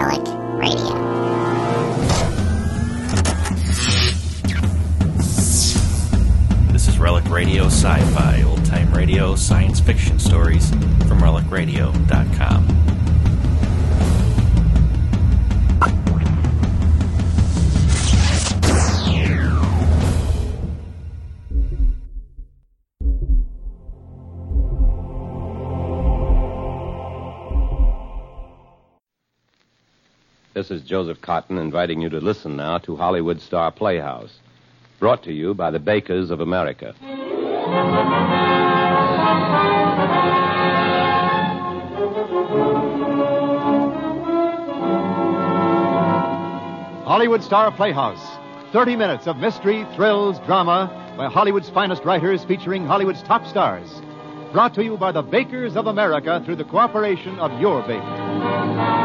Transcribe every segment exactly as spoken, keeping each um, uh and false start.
Relic Radio. This is Relic Radio Sci-Fi, old-time radio, science fiction stories from relic radio dot com. This is Joseph Cotton inviting you to listen now to Hollywood Star Playhouse, brought to you by the Bakers of America. Hollywood Star Playhouse. thirty minutes of mystery, thrills, drama by Hollywood's finest writers featuring Hollywood's top stars. Brought to you by the Bakers of America through the cooperation of your baker.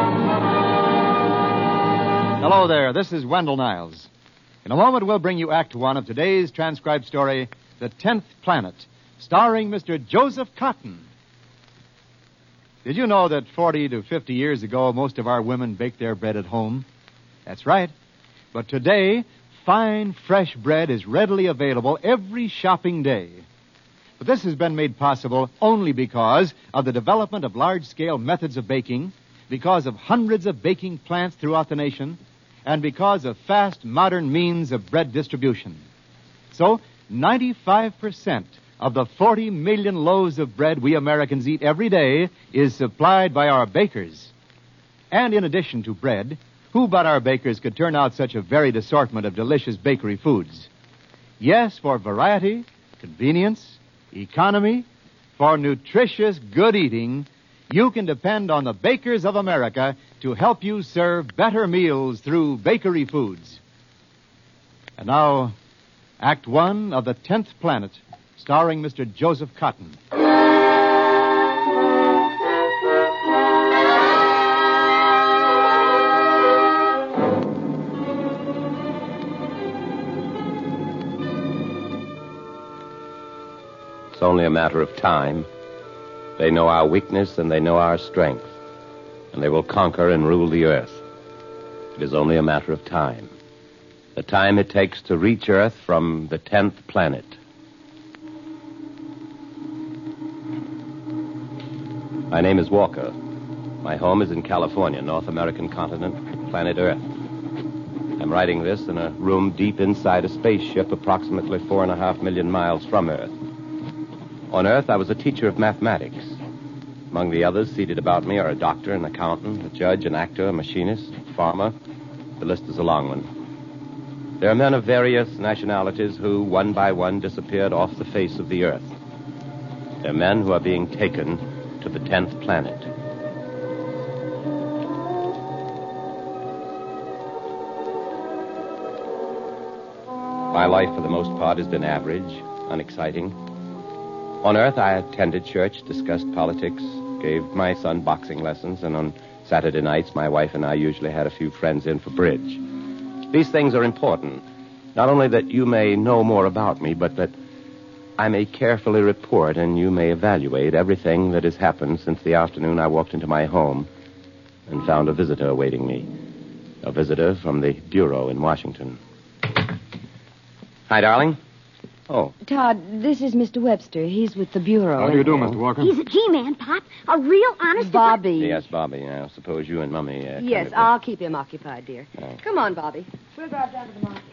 Hello there, this is Wendell Niles. In a moment, we'll bring you Act One of today's transcribed story, The Tenth Planet, starring Mister Joseph Cotton. Did you know that forty to fifty years ago, most of our women baked their bread at home? That's right. But today, fine, fresh bread is readily available every shopping day. But this has been made possible only because of the development of large-scale methods of baking, because of hundreds of baking plants throughout the nation, and because of fast, modern means of bread distribution. So, ninety-five percent of the forty million loaves of bread we Americans eat every day is supplied by our bakers. And in addition to bread, who but our bakers could turn out such a varied assortment of delicious bakery foods? Yes, for variety, convenience, economy, for nutritious, good eating, you can depend on the Bakers of America to help you serve better meals through bakery foods. And now, Act One of The Tenth Planet, starring Mister Joseph Cotton. It's only a matter of time. They know our weakness and they know our strength, and they will conquer and rule the earth. It is only a matter of time. The time it takes to reach Earth from the tenth planet. My name is Walker. My home is in California, North American continent, planet Earth. I'm writing this in a room deep inside a spaceship approximately four and a half million miles from Earth. On Earth, I was a teacher of mathematics. Among the others seated about me are a doctor, an accountant, a judge, an actor, a machinist, a farmer. The list is a long one. There are men of various nationalities who, one by one, disappeared off the face of the Earth. They're men who are being taken to the tenth planet. My life, for the most part, has been average, unexciting. On Earth, I attended church, discussed politics, gave my son boxing lessons, and on Saturday nights, my wife and I usually had a few friends in for bridge. These things are important. Not only that you may know more about me, but that I may carefully report and you may evaluate everything that has happened since the afternoon I walked into my home and found a visitor awaiting me. A visitor from the Bureau in Washington. Hi, darling. Oh. Todd, this is Mister Webster. He's with the Bureau. How do you do, Mister Walker? He's a G-man, Pop. A real honest... Bobby. Yes, Bobby. I suppose you and Mummy... Uh, yes, kind of, I'll keep him occupied, dear. Oh. Come on, Bobby. We'll drive down to the market.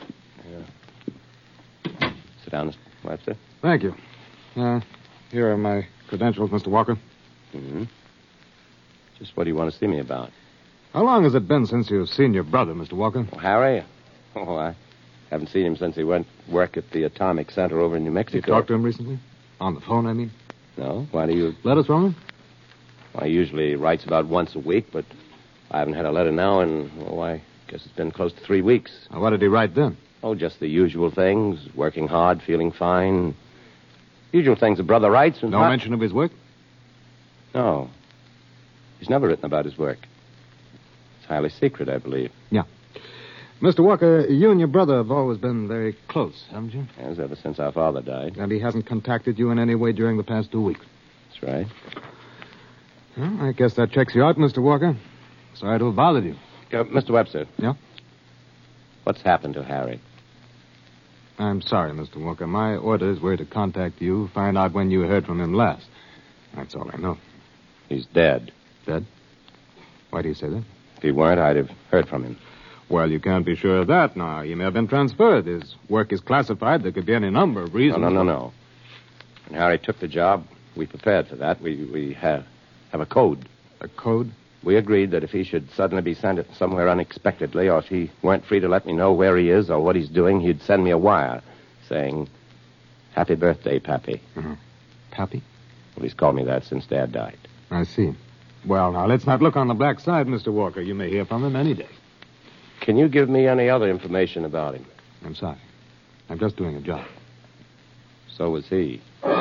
Yeah. Sit down, Mister Webster. Thank you. Uh, here are my credentials, Mister Walker. Mm-hmm. Just what do you want to see me about? How long has it been since you've seen your brother, Mister Walker? Oh, Harry? Oh, I haven't seen him since he went work at the Atomic Center over in New Mexico. You talked to him recently? On the phone, I mean? No. Why do you... Letters from him? Well, he usually writes about once a week, but I haven't had a letter now in, oh, I guess it's been close to three weeks. Now, what did he write then? Oh, just the usual things. Working hard, feeling fine. Usual things a brother writes. And no not... mention of his work? No. He's never written about his work. It's highly secret, I believe. Yeah. Mister Walker, you and your brother have always been very close, haven't you? Yes, ever since our father died. And he hasn't contacted you in any way during the past two weeks? That's right. Well, I guess that checks you out, Mister Walker. Sorry to have bothered you. Uh, Mister Webster. Yeah? What's happened to Harry? I'm sorry, Mister Walker. My orders were to contact you, find out when you heard from him last. That's all I know. He's dead. Dead? Why do you say that? If he weren't, I'd have heard from him. Well, you can't be sure of that now. He may have been transferred. His work is classified. There could be any number of reasons. No, no, no, no. When Harry took the job, we prepared for that. We we have, have a code. A code? We agreed that if he should suddenly be sent somewhere unexpectedly, or if he weren't free to let me know where he is or what he's doing, he'd send me a wire saying, "Happy birthday, Pappy." Uh-huh. Pappy? Well, he's called me that since Dad died. I see. Well, now, let's not look on the black side, Mister Walker. You may hear from him any day. Can you give me any other information about him? I'm sorry. I'm just doing a job. So was he.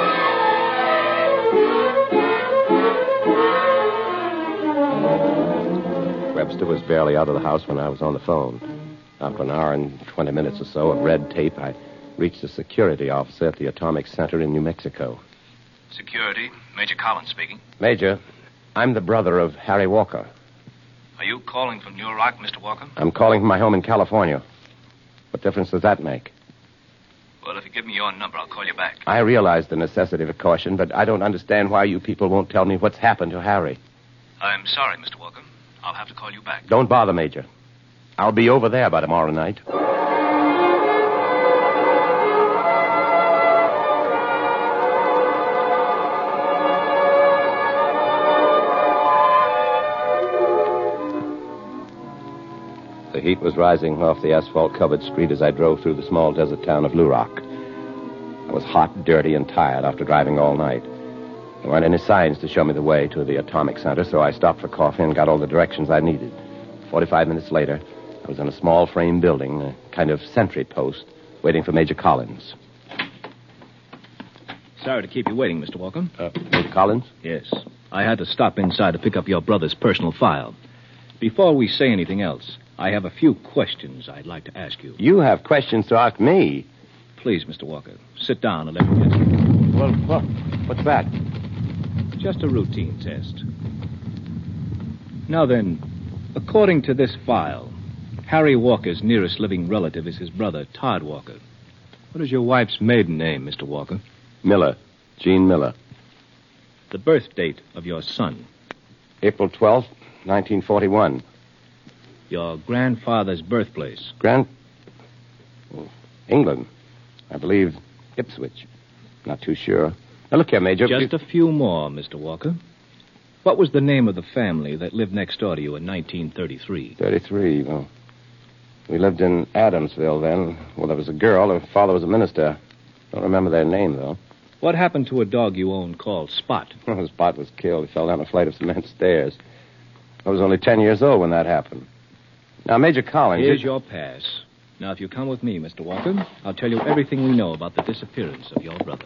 Webster was barely out of the house when I was on the phone. After an hour and twenty minutes or so of red tape, I reached a security officer at the Atomic Center in New Mexico. Security, Major Collins speaking. Major, I'm the brother of Harry Walker. Are you calling from New Rock, Mister Walker? I'm calling from my home in California. What difference does that make? Well, if you give me your number, I'll call you back. I realize the necessity for caution, but I don't understand why you people won't tell me what's happened to Harry. I'm sorry, Mister Walker. I'll have to call you back. Don't bother, Major. I'll be over there by tomorrow night. The heat was rising off the asphalt-covered street as I drove through the small desert town of Luroc. I was hot, dirty, and tired after driving all night. There weren't any signs to show me the way to the Atomic Center, so I stopped for coffee and got all the directions I needed. Forty-five minutes later, I was in a small frame building, a kind of sentry post, waiting for Major Collins. Sorry to keep you waiting, Mister Walker. Uh, Major Collins? Yes. I had to stop inside to pick up your brother's personal file. Before we say anything else, I have a few questions I'd like to ask you. You have questions to ask me? Please, Mister Walker, sit down and let me answer you. Well, what? What's that? Just a routine test. Now then, according to this file, Harry Walker's nearest living relative is his brother, Todd Walker. What is your wife's maiden name, Mister Walker? Miller. Jean Miller. The birth date of your son? April twelfth, nineteen forty-one. Your grandfather's birthplace? Grand... England. I believe Ipswich. Not too sure. Now, look here, Major. Just a few more, Mister Walker. What was the name of the family that lived next door to you in nineteen thirty-three? thirty-three, well... We lived in Adamsville then. Well, there was a girl. Her father was a minister. Don't remember their name, though. What happened to a dog you owned called Spot? Well, Spot was killed. He fell down a flight of cement stairs. I was only ten years old when that happened. Now, Major Collins... Here's you... your pass. Now, if you come with me, Mister Walker, I'll tell you everything we know about the disappearance of your brother.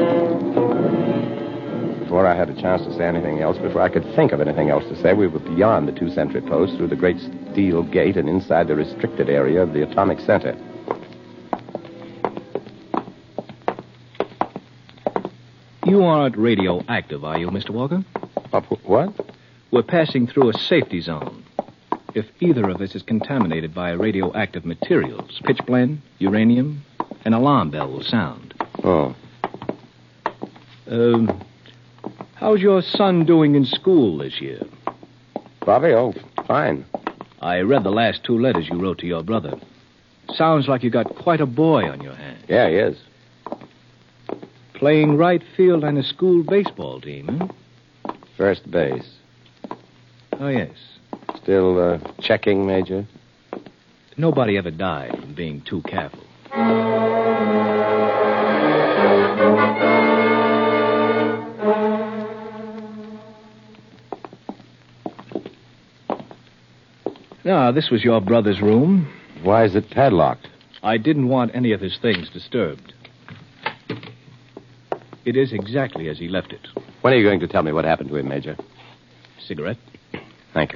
Before I had a chance to say anything else, before I could think of anything else to say, we were beyond the two sentry posts, through the great steel gate, and inside the restricted area of the Atomic Center. You aren't radioactive, are you, Mister Walker? Uh, what? We're passing through a safety zone. If either of us is contaminated by radioactive materials, pitchblende, uranium, an alarm bell will sound. Oh. Um, how's your son doing in school this year? Bobby, oh, fine. I read the last two letters you wrote to your brother. Sounds like you got quite a boy on your hands. Yeah, he is. Playing right field on a school baseball team, huh? First base. Oh, yes. Still uh, checking, Major? Nobody ever died from being too careful. Now, this was your brother's room. Why is it padlocked? I didn't want any of his things disturbed. It is exactly as he left it. When are you going to tell me what happened to him, Major? Cigarette? Thank you.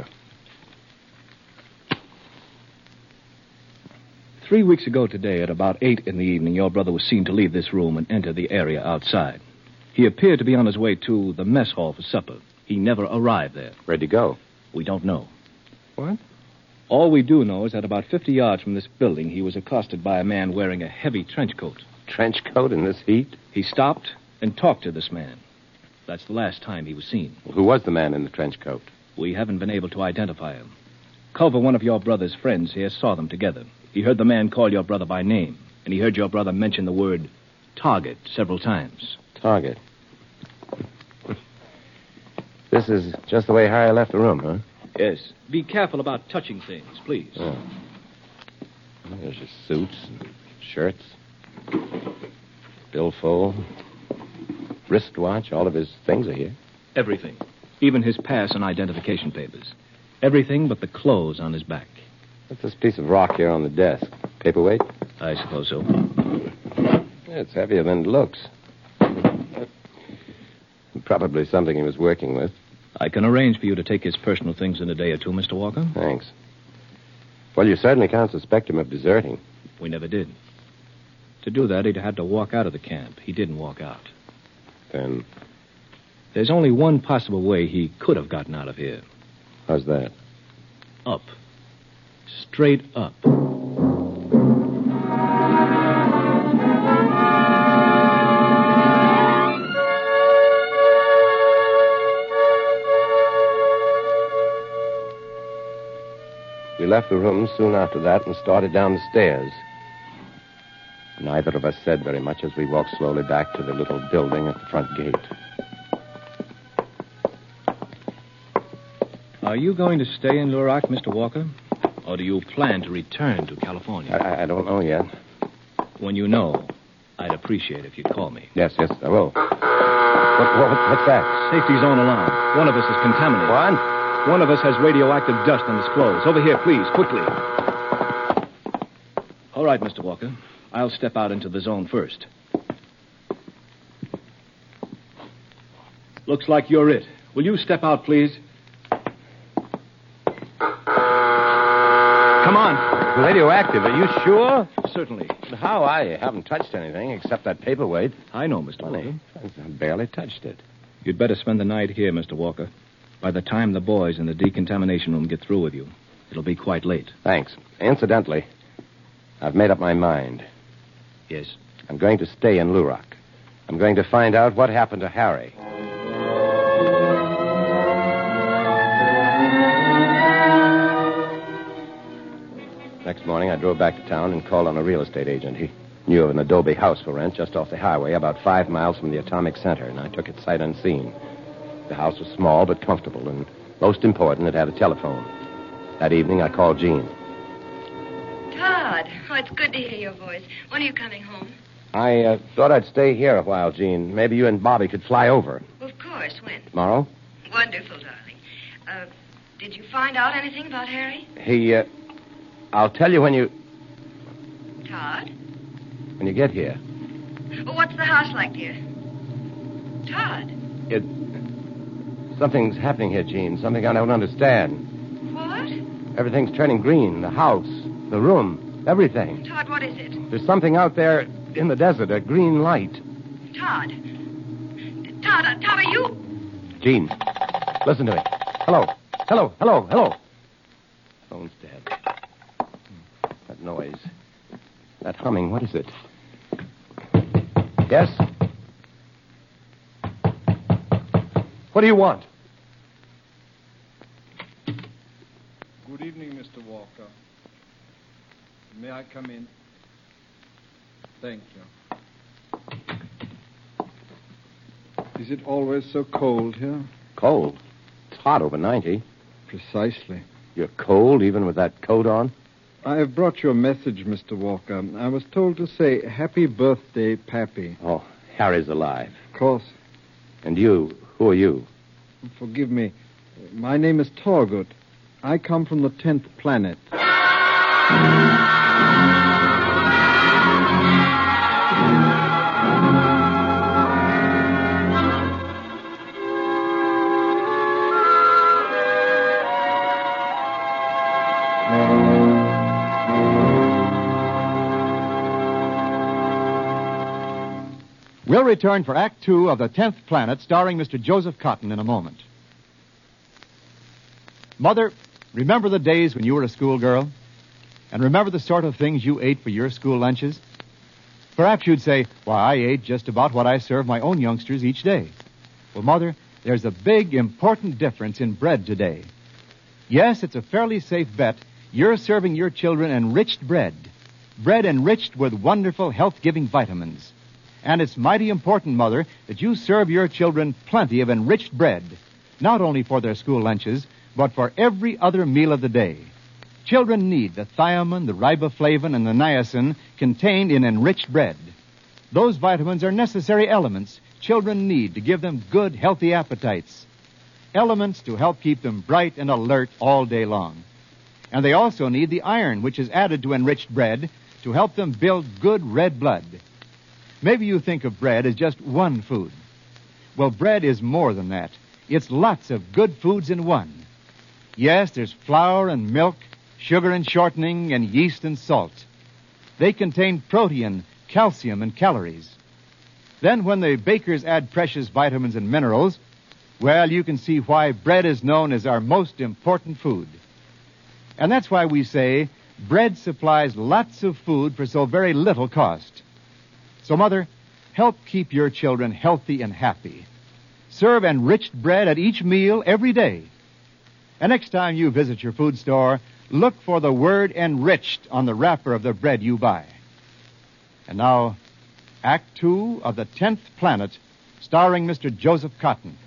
Three weeks ago today, at about eight in the evening, your brother was seen to leave this room and enter the area outside. He appeared to be on his way to the mess hall for supper. He never arrived there. Where'd he go? We don't know. What? All we do know is that about fifty yards from this building, he was accosted by a man wearing a heavy trench coat. Trench coat in this heat? He stopped and talked to this man. That's the last time he was seen. Well, who was the man in the trench coat? We haven't been able to identify him. Culver, one of your brother's friends here, saw them together. He heard the man call your brother by name, and he heard your brother mention the word target several times. Target. This is just the way Harry left the room, huh? Yes. Be careful about touching things, please. Oh. There's his suits and shirts, billfold, wristwatch. All of his things are here. Everything. Even his pass and identification papers. Everything but the clothes on his back. What's this piece of rock here on the desk? Paperweight? I suppose so. It's heavier than it looks. Probably something he was working with. I can arrange for you to take his personal things in a day or two, Mister Walker. Thanks. Well, you certainly can't suspect him of deserting. We never did. To do that, he'd had to walk out of the camp. He didn't walk out. Then? There's only one possible way he could have gotten out of here. How's that? Up. Straight up. We left the room soon after that and started down the stairs. Neither of us said very much as we walked slowly back to the little building at the front gate. Are you going to stay in Lurak, Mister Walker? Or do you plan to return to California? I, I don't know yet. When you know, I'd appreciate if you'd call me. Yes, yes, I will. What, what, what's that? Safety zone alarm. One of us is contaminated. What? One of us has radioactive dust on his clothes. Over here, please, quickly. All right, Mister Walker. I'll step out into the zone first. Looks like you're it. Will you step out, please? Come on. Radioactive, are you sure? Certainly. But how? I haven't touched anything except that paperweight. I know, Mister Funny. Walker. I barely touched it. You'd better spend the night here, Mister Walker. By the time the boys in the decontamination room get through with you, it'll be quite late. Thanks. Incidentally, I've made up my mind. Yes? I'm going to stay in Lurak. I'm going to find out what happened to Harry. Next morning, I drove back to town and called on a real estate agent. He knew of an adobe house for rent just off the highway, about five miles from the atomic center, and I took it sight unseen. The house was small but comfortable, and most important, it had a telephone. That evening, I called Jean. Todd, oh, it's good to hear your voice. When are you coming home? I uh, thought I'd stay here a while, Jean. Maybe you and Bobby could fly over. Of course. When? Tomorrow? Wonderful, darling. Uh, did you find out anything about Harry? He, uh, I'll tell you when you... Todd? When you get here. Well, what's the house like, dear? Todd? It... Something's happening here, Jean. Something I don't understand. What? Everything's turning green. The house, the room, everything. Todd, what is it? There's something out there in the desert, a green light. Todd. Todd, uh, Todd, are you... Jean, listen to me. Hello. Hello, hello, hello. Phone's dead. That noise. That humming, what is it? Yes? What do you want? Good evening, Mister Walker. May I come in? Thank you. Is it always so cold here? Cold? It's hot, over ninety. Precisely. You're cold, even with that coat on? I have brought you a message, Mister Walker. I was told to say, happy birthday, Pappy. Oh, Harry's alive. Of course. And you, who are you? Forgive me. My name is Torgut. I come from the tenth planet. We'll return for Act Two of The Tenth Planet, starring Mister Joseph Cotton in a moment. Mother, Remember the days when you were a schoolgirl? And remember the sort of things you ate for your school lunches? Perhaps you'd say, why, I ate just about what I serve my own youngsters each day. Well, Mother, there's a big, important difference in bread today. Yes, it's a fairly safe bet you're serving your children enriched bread. Bread enriched with wonderful health-giving vitamins. And it's mighty important, Mother, that you serve your children plenty of enriched bread, not only for their school lunches, but for every other meal of the day. Children need the thiamine, the riboflavin, and the niacin contained in enriched bread. Those vitamins are necessary elements children need to give them good, healthy appetites. Elements to help keep them bright and alert all day long. And they also need the iron, which is added to enriched bread, to help them build good red blood. Maybe you think of bread as just one food. Well, bread is more than that. It's lots of good foods in one. Yes, there's flour and milk, sugar and shortening, and yeast and salt. They contain protein, calcium, and calories. Then when the bakers add precious vitamins and minerals, well, you can see why bread is known as our most important food. And that's why we say bread supplies lots of food for so very little cost. So, Mother, help keep your children healthy and happy. Serve enriched bread at each meal every day. And next time you visit your food store, look for the word enriched on the wrapper of the bread you buy. And now, Act Two of The Tenth Planet, starring Mister Joseph Cotten.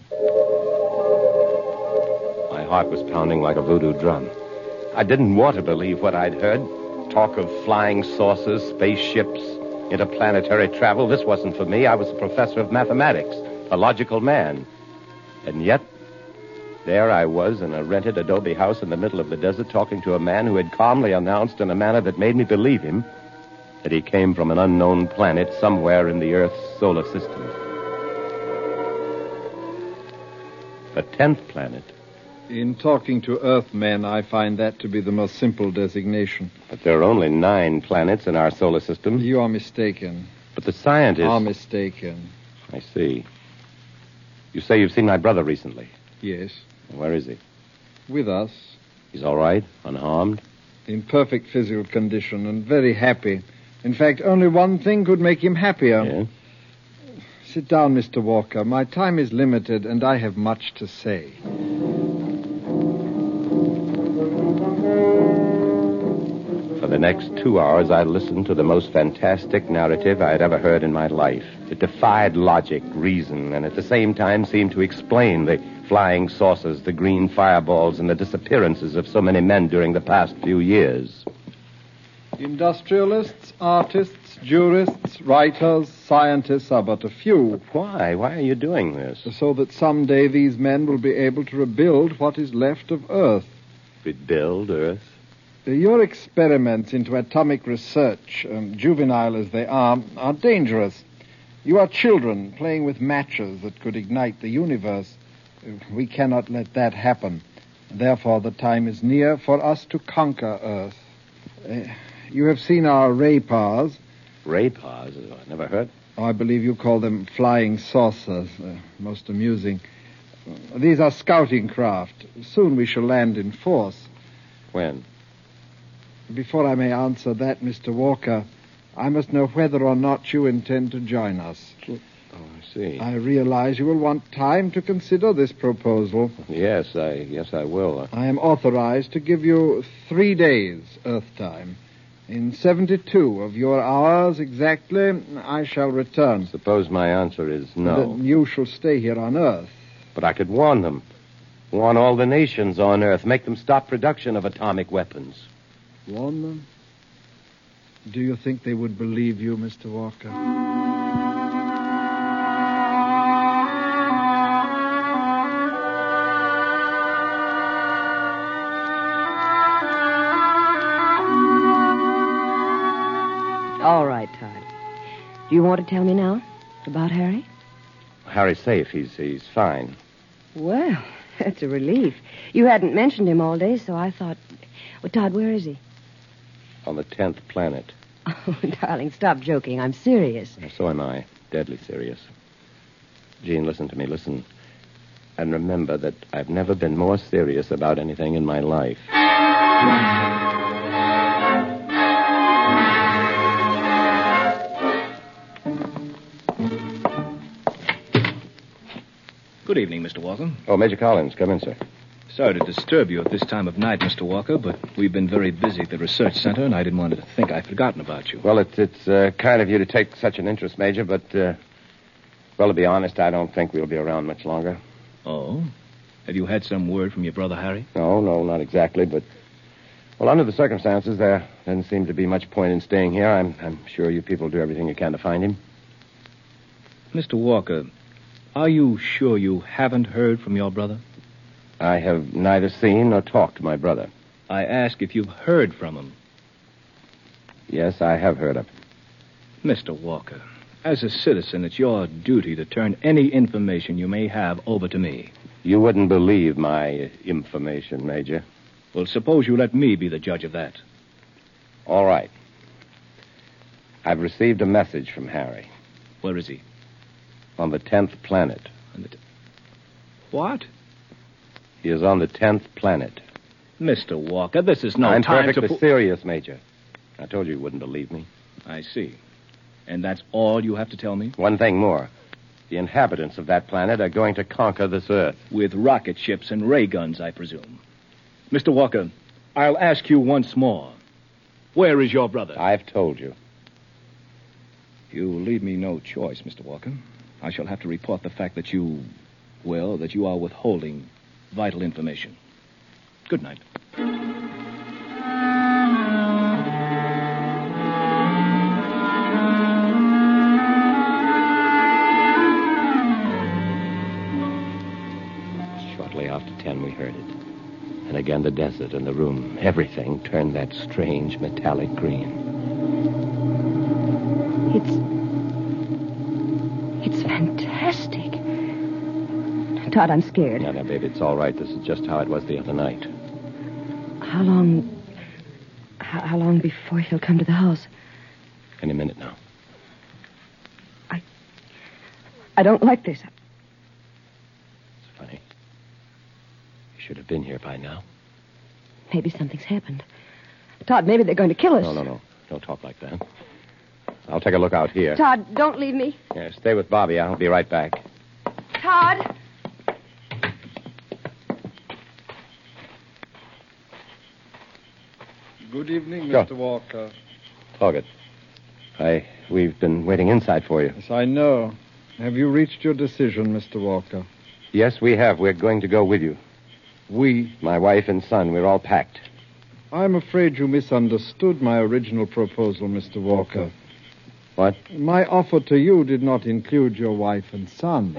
My heart was pounding like a voodoo drum. I didn't want to believe what I'd heard. Talk of flying saucers, spaceships, interplanetary travel. This wasn't for me. I was a professor of mathematics, a logical man. And yet, there I was in a rented adobe house in the middle of the desert talking to a man who had calmly announced in a manner that made me believe him that he came from an unknown planet somewhere in the Earth's solar system. The tenth planet. In talking to Earthmen, I find that to be the most simple designation. But there are only nine planets in our solar system. You are mistaken. But the scientists... are mistaken. I see. You say you've seen my brother recently? Yes. Where is he? With us. He's all right? Unharmed? In perfect physical condition and very happy. In fact, only one thing could make him happier. Yeah? Sit down, Mister Walker. My time is limited, and I have much to say. For the next two hours, I listened to the most fantastic narrative I had ever heard in my life. It defied logic, reason, and at the same time seemed to explain the flying saucers, the green fireballs, and the disappearances of so many men during the past few years. Industrialists, artists, jurists, writers, scientists are but a few. Why? Why are you doing this? So that someday these men will be able to rebuild what is left of Earth. Rebuild Earth? Your experiments into atomic research, um, juvenile as they are, are dangerous. You are children playing with matches that could ignite the universe. We cannot let that happen. Therefore, the time is near for us to conquer Earth. Uh, you have seen our Raypars. Raypars? I never heard. Oh, I believe you call them flying saucers. Uh, most amusing. Uh, these are scouting craft. Soon we shall land in force. When? Before I may answer that, Mister Walker, I must know whether or not you intend to join us. Oh, I see. I realize you will want time to consider this proposal. Yes, I yes I will. I am authorized to give you three days Earth time. In seventy-two of your hours exactly, I shall return. Suppose my answer is no. Then you shall stay here on Earth. But I could warn them. Warn all the nations on Earth. Make them stop production of atomic weapons. Warn them? Do you think they would believe you, Mister Walker? All right, Todd. Do you want to tell me now about Harry? Harry's safe. He's he's fine. Well, that's a relief. You hadn't mentioned him all day, so I thought... Well, Todd, where is he? On the tenth planet. Oh, darling, stop joking. I'm serious. So am I. Deadly serious. Jean, listen to me. Listen. And remember that I've never been more serious about anything in my life. Good evening, Mister Walker. Oh, Major Collins, come in, sir. Sorry to disturb you at this time of night, Mister Walker, but we've been very busy at the research center, and I didn't want to think I'd forgotten about you. Well, it's, it's uh, kind of you to take such an interest, Major, but, uh, well, to be honest, I don't think we'll be around much longer. Oh? Have you had some word from your brother, Harry? No, no, not exactly, but, well, under the circumstances, there doesn't seem to be much point in staying here. I'm, I'm sure you people do everything you can to find him. Mister Walker, are you sure you haven't heard from your brother? I have neither seen nor talked to my brother. I ask if you've heard from him. Yes, I have heard of him. Mister Walker, as a citizen, it's your duty to turn any information you may have over to me. You wouldn't believe my information, Major. Well, suppose you let me be the judge of that. All right. I've received a message from Harry. Where is he? On the tenth planet. On the t- what? He is on the tenth planet. Mister Walker, this is no I'm time to... I'm perfectly po- serious, Major. I told you you wouldn't believe me. I see. And that's all you have to tell me? One thing more. The inhabitants of that planet are going to conquer this Earth. With rocket ships and ray guns, I presume. Mister Walker, I'll ask you once more. Where is your brother? I've told you. You leave me no choice, Mister Walker. I shall have to report the fact that you, well, that you are withholding vital information. Good night. Shortly after ten, we heard it. And again, the desert and the room, everything turned that strange metallic green. It's... It's fantastic. Todd, I'm scared. No, no, baby, it's all right. This is just how it was the other night. How long... How, how long before he'll come to the house? Any minute now. I... I don't like this. It's funny. You should have been here by now. Maybe something's happened. Todd, maybe they're going to kill us. No, no, no. Don't talk like that. I'll take a look out here. Todd, don't leave me. Yeah, stay with Bobby. I'll be right back. Todd! Good evening, Go. Mister Walker. Toggett. I... We've been waiting inside for you. Yes, I know. Have you reached your decision, Mister Walker? Yes, we have. We're going to go with you. We? My wife and son. We're all packed. I'm afraid you misunderstood my original proposal, Mister Walker. What? My offer to you did not include your wife and son.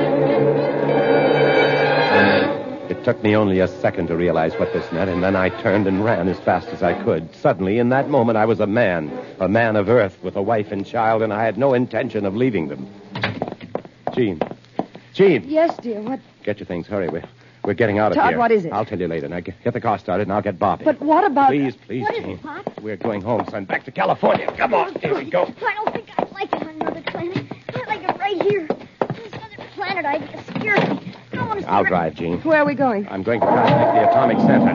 It took me only a second to realize what this meant, and then I turned and ran as fast as I could. Suddenly, in that moment, I was a man, a man of Earth with a wife and child, and I had no intention of leaving them. Jean. Jean. Yes, dear, what... Get your things. Hurry. We're, we're getting out of Todd, here. what is it? I'll tell you later. Now, get, get the car started, and I'll get Bobby. But what about... Please, please, What is Jean. it, Pop? We're going home, son. Back to California. Come on. Here we go. I don't think I'd like it on another planet. I like it right here. This other planet idea scares me. I don't want to see I'll right- drive, Jean. Where are we going? I'm going to contact the atomic center.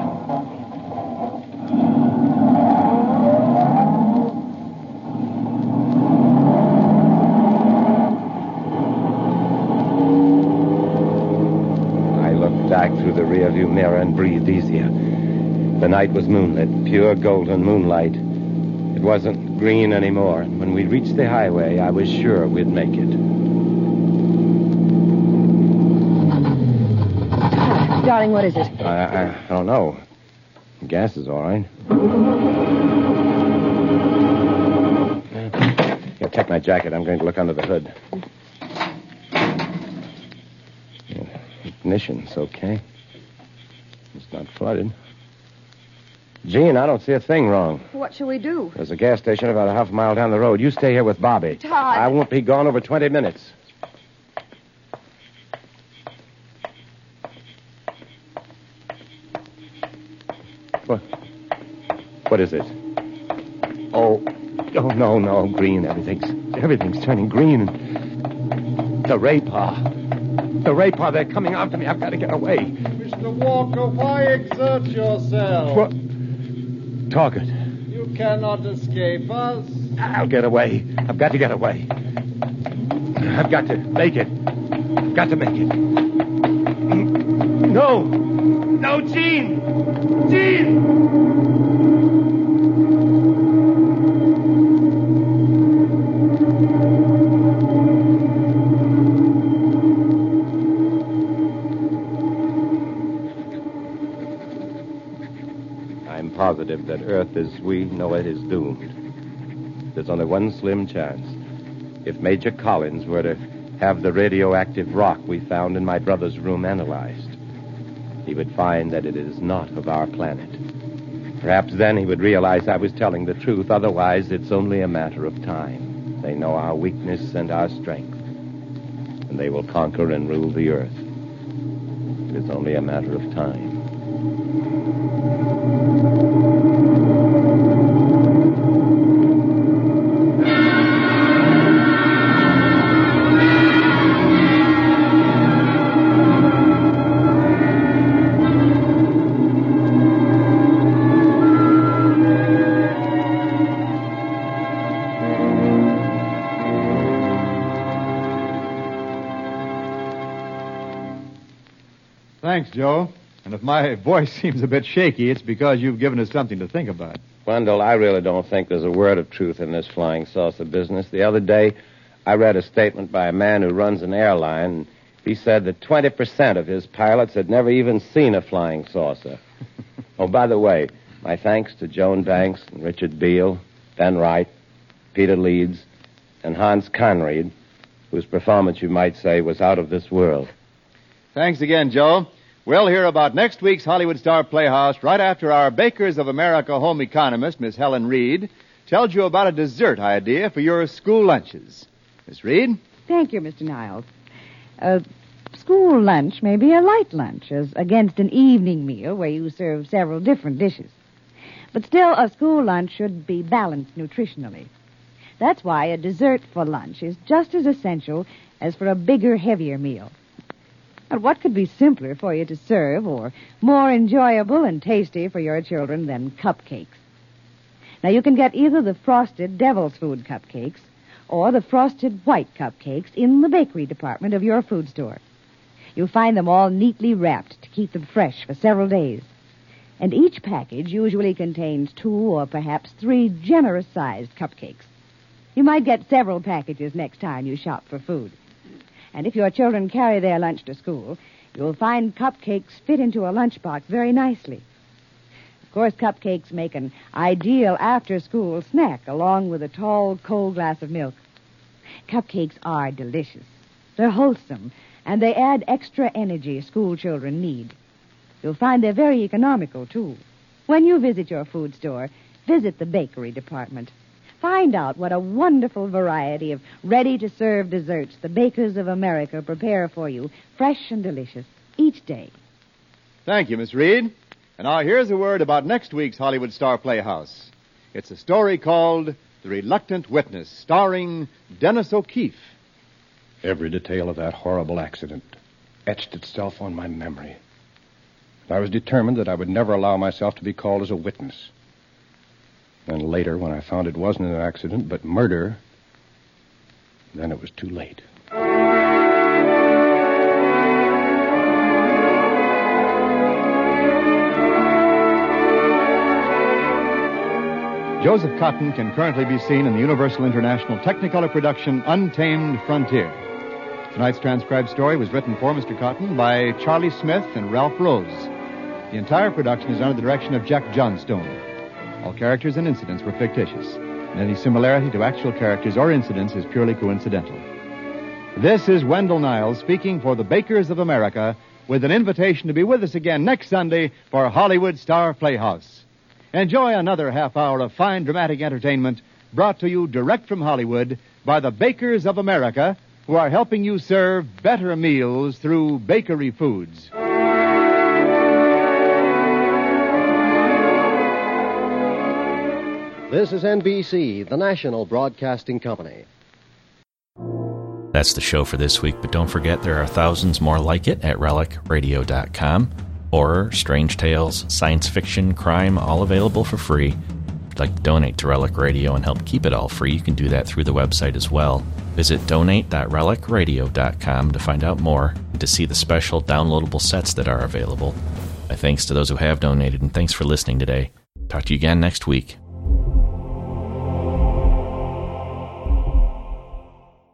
I looked back through the rearview mirror and breathed easier. The night was moonlit, pure golden moonlight. It wasn't green anymore, and when we reached the highway, I was sure we'd make it. Todd, darling, what is it? I, I, I don't know. The gas is all right. Here, take my jacket. I'm going to look under the hood. Yeah, ignition's okay. It's not flooded. Gene, I don't see a thing wrong. What shall we do? There's a gas station about a half mile down the road. You stay here with Bobby. Todd. I won't be gone over twenty minutes. What? What is it? Oh, oh no, no, green. Everything's everything's turning green. The ray power. The Ray Pod, they're coming after me. I've got to get away. Mister Walker, why exert yourself? What? Talk it. You cannot escape us. I'll get away. I've got to get away. I've got to make it. I've got to make it. No. No, Gene. Gene! I'm positive that Earth as we know it is doomed. There's only one slim chance. If Major Collins were to have the radioactive rock we found in my brother's room analyzed, he would find that it is not of our planet. Perhaps then he would realize I was telling the truth. Otherwise, it's only a matter of time. They know our weakness and our strength, and they will conquer and rule the Earth. It is only a matter of time. Thanks, Joe. And if my voice seems a bit shaky, it's because you've given us something to think about. Wendell, I really don't think there's a word of truth in this flying saucer business. The other day, I read a statement by a man who runs an airline, and he said that twenty percent of his pilots had never even seen a flying saucer. Oh, by the way, my thanks to Joan Banks and Richard Beale, Ben Wright, Peter Leeds, and Hans Conried, whose performance, you might say, was out of this world. Thanks again, Joe. We'll hear about next week's Hollywood Star Playhouse right after our Bakers of America home economist, Miss Helen Reed, tells you about a dessert idea for your school lunches. Miss Reed? Thank you, Mister Niles. A school lunch may be a light lunch as against an evening meal where you serve several different dishes. But still, a school lunch should be balanced nutritionally. That's why a dessert for lunch is just as essential as for a bigger, heavier meal. And what could be simpler for you to serve or more enjoyable and tasty for your children than cupcakes? Now, you can get either the frosted devil's food cupcakes or the frosted white cupcakes in the bakery department of your food store. You'll find them all neatly wrapped to keep them fresh for several days. And each package usually contains two or perhaps three generous-sized cupcakes. You might get several packages next time you shop for food. And if your children carry their lunch to school, you'll find cupcakes fit into a lunchbox very nicely. Of course, cupcakes make an ideal after-school snack along with a tall, cold glass of milk. Cupcakes are delicious. They're wholesome, and they add extra energy school children need. You'll find they're very economical, too. When you visit your food store, visit the bakery department. Find out what a wonderful variety of ready-to-serve desserts the Bakers of America prepare for you, fresh and delicious, each day. Thank you, Miss Reed. And now here's a word about next week's Hollywood Star Playhouse. It's a story called The Reluctant Witness, starring Dennis O'Keefe. Every detail of that horrible accident etched itself on my memory. I was determined that I would never allow myself to be called as a witness. And later, when I found it wasn't an accident, but murder, then it was too late. Joseph Cotten can currently be seen in the Universal International Technicolor production Untamed Frontier. Tonight's transcribed story was written for Mister Cotten by Charlie Smith and Ralph Rose. The entire production is under the direction of Jack Johnstone. All characters and incidents were fictitious, and any similarity to actual characters or incidents is purely coincidental. This is Wendell Niles speaking for the Bakers of America with an invitation to be with us again next Sunday for Hollywood Star Playhouse. Enjoy another half hour of fine dramatic entertainment brought to you direct from Hollywood by the Bakers of America, who are helping you serve better meals through bakery foods. This is N B C, the national broadcasting company. That's the show for this week, but don't forget there are thousands more like it at relic radio dot com. Horror, strange tales, science fiction, crime, all available for free. If you'd like to donate to Relic Radio and help keep it all free, you can do that through the website as well. Visit donate dot relic radio dot com to find out more and to see the special downloadable sets that are available. My thanks to those who have donated, and thanks for listening today. Talk to you again next week.